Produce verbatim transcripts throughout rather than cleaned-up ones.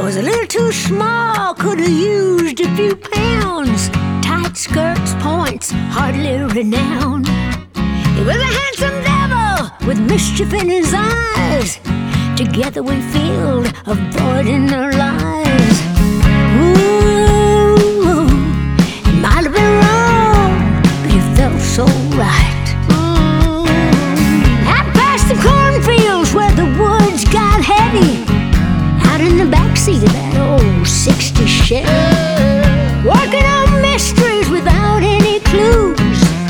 was a little too small, could have used a few pounds. Tight skirts, points, hardly renowned. He was a handsome devil with mischief in his eyes. Together we filled a void in our lives. Ooh, it might have been wrong, but it felt so right. Ooh, out past the cornfields where the woods got heavy, out in the backseat of that old sixty Chevy, working on mysteries without any clues.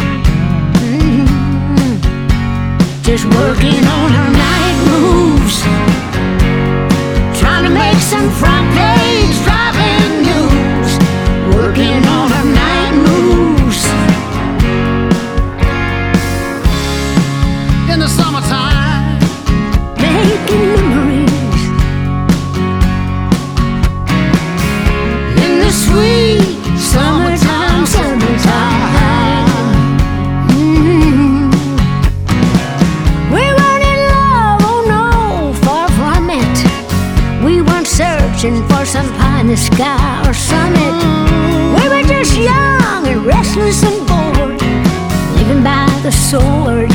Mm-hmm. Just working on our night moves, trying to make some front page driving news. Working on our night moves. In the summertime, making memories. In the sweet summertime, summertime. Mm-hmm. We weren't in love, oh no, far from it. We weren't searching for some pie in the sky or summit. We were just young and restless and bored, living by the sword.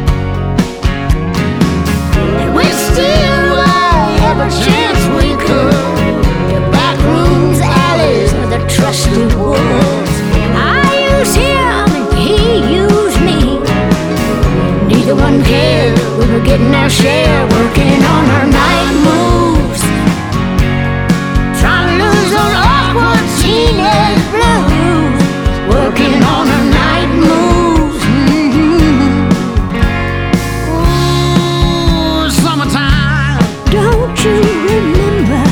And we'd steal away every chance we could, the back rooms, alleys, or the trusty woods. I used him and he used me. Neither one cared, we were getting our share, working on our night moves, trying to lose those awkward teenage blues. Working on our night moves. Mm-hmm. Ooh, summertime. Don't you remember?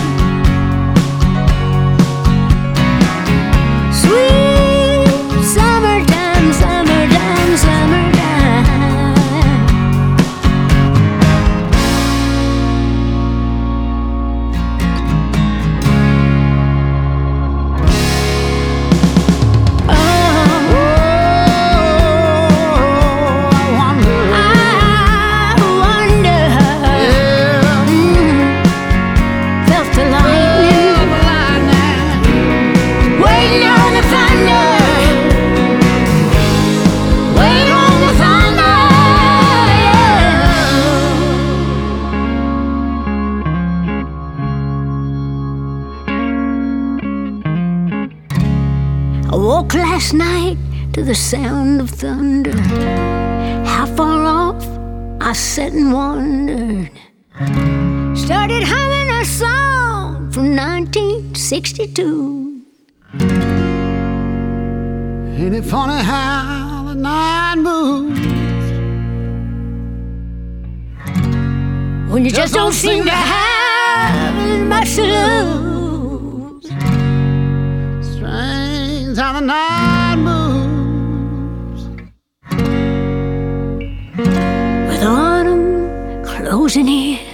Sweet summertime, summertime, summertime. Oh, I wonder. I wonder. Mm, felt the lightning, waiting on the thunder, waiting on the thunder. I woke last night to the sound of thunder. How far off? I sat and wondered. Started humming a song from nineteen sixty-two. Ain't it funny how the night moves when you just don't seem to have as much to lose? Strange how the night moves, with autumn closing in.